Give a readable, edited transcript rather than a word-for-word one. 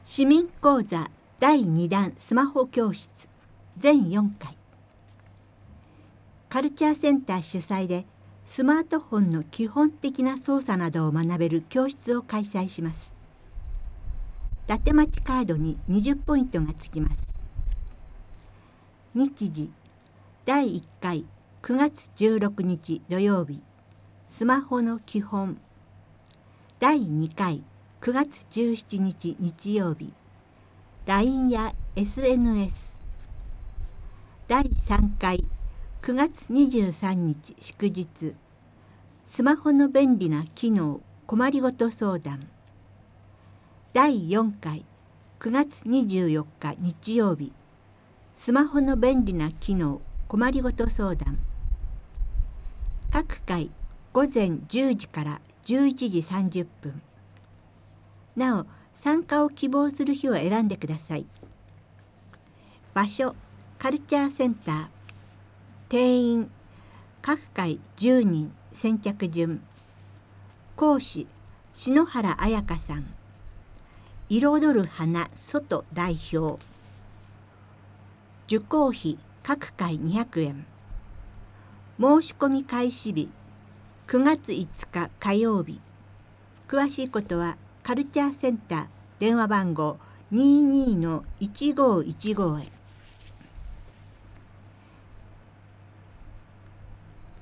市民講座第2弾スマホ教室全4回。カルチャーセンター主催でスマートフォンの基本的な操作などを学べる教室を開催します。伊達町カードに20ポイントがつきます。日時第1回9月16日土曜日、スマホの基本。第2回9月17日日曜日、 LINE や SNS。 第3回9月23日祝日、スマホの便利な機能困りごと相談。第4回9月24日日曜日、スマホの便利な機能困りごと相談。各回午前10時から11時30分。なお、参加を希望する日を選んでください。場所、カルチャーセンター。定員、各回10人、先着順。講師、篠原彩香さん。彩る花外代表。受講費、各回200円。申し込み開始日、9月5日火曜日。詳しいことはカルチャーセンター電話番号 22-1515 へ。